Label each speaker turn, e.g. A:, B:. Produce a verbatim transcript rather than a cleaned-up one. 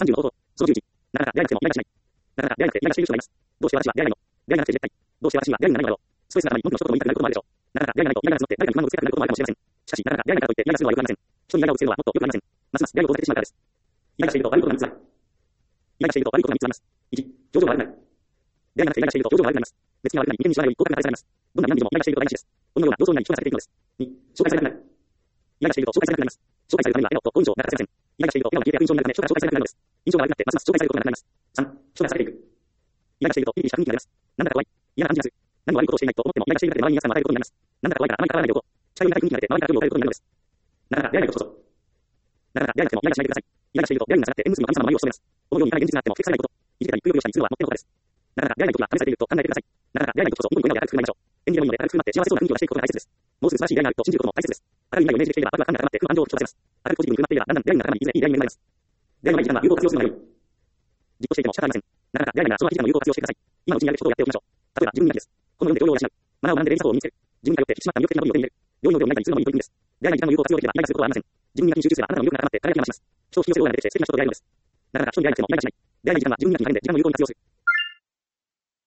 A: さんじゅうの方法。そのじゅういち。なかなか出会いなくてもイライラしない。なかなか出会いなくてイライラしている人がいます。どうして私は出会えないの？出会いなくて絶対。どうして私は出会いになるのだろう。ストレスの中に文句の一言も言いたくなることもあるでしょう。なかなか出会いがないとイライラが募って誰かに不満をぶつけたくなることもあるかもしれません。しかし、なかなか出会いがないからといってイライラするのは良くありません。人にイライラをぶつけるのはもっと良くありません。ますます出会いを遠ざけてしまうからです。イライラしていると悪いことがみっつある。イライラしていると悪いことがみっつあります。いち、表情が悪くなる。出会いがなくてイライラしていると表情が悪くなります。別に悪くなり、人間に知らないように合格がされます。どんなに何時もイライラしていると台無しです。このような様相になり人がされているのです。に、紹介されなくなる。イライラしていると紹介されなくなります。紹介されるためには笑顔と好印象が欠かせません。イライラしていると笑顔が消えて悪印象になるため人が紹介されなくなるのです。印象が悪くなってますます紹介されることがなくなります。さん、人がされていく。イライラしているとピリピリした雰囲気が出ます。なんだか怖い。嫌な感じがする。何も悪いことをしていないと思ってもイライラしているだけで周りに皆さんが与えることになります。なんだか怖いからあまり変わらないでおこう。近寄りがたい雰囲気が出て周りから距離を置かれることになるのです。なかなか出会えないことこそ。なかなか出会えなくてもイライラしないでください。イライラしていると出会いになって縁結びの神様の周りを務めます。このように現実があっても結果されないこと。いじけたりくよくよしたりするのはもってのほかです。なかなか出会えないときは試されていると考えてください。なかなか出会えないときこそニコニコ笑顔で明るく振る舞いましょう。縁起がいいので明るく振る舞って幸せそうな雰囲気を出していくことが大切です。もうすぐ素晴らしい出会いがあると信じることも大切です。明るい未来をイメージしていればワクワク感が高まって不安情を吹き飛ばせます。明るくポジティブに振る舞っていればだんだん出会いが高まりいずれいい出会いになります。出会いのない時間は有効活用するのが良い。じっとしていても仕方ありません。なかなか出会いがないその空き時間を有効活用してください。今のうちにやるべきことをやっておきましょう。例えば自分磨きです。本を読んで教養を養う。マナーを学んで礼儀作法を身につける。自分に頼って引き締まった魅力的な伸びを手に入れる。良いのでを磨いたりするのもいい取り組みです。出会いない時間の有効活用できればイライラすることはありません。自分磨きに集中すればあなたの魅力が高まって輝きが増します。人を引き寄せるオーラが出てきて素敵な人と出会えるのです。なかなか人に出会えなくてもイライラしない。出会いない時間は自分磨きに励んで時間を有効に活用する。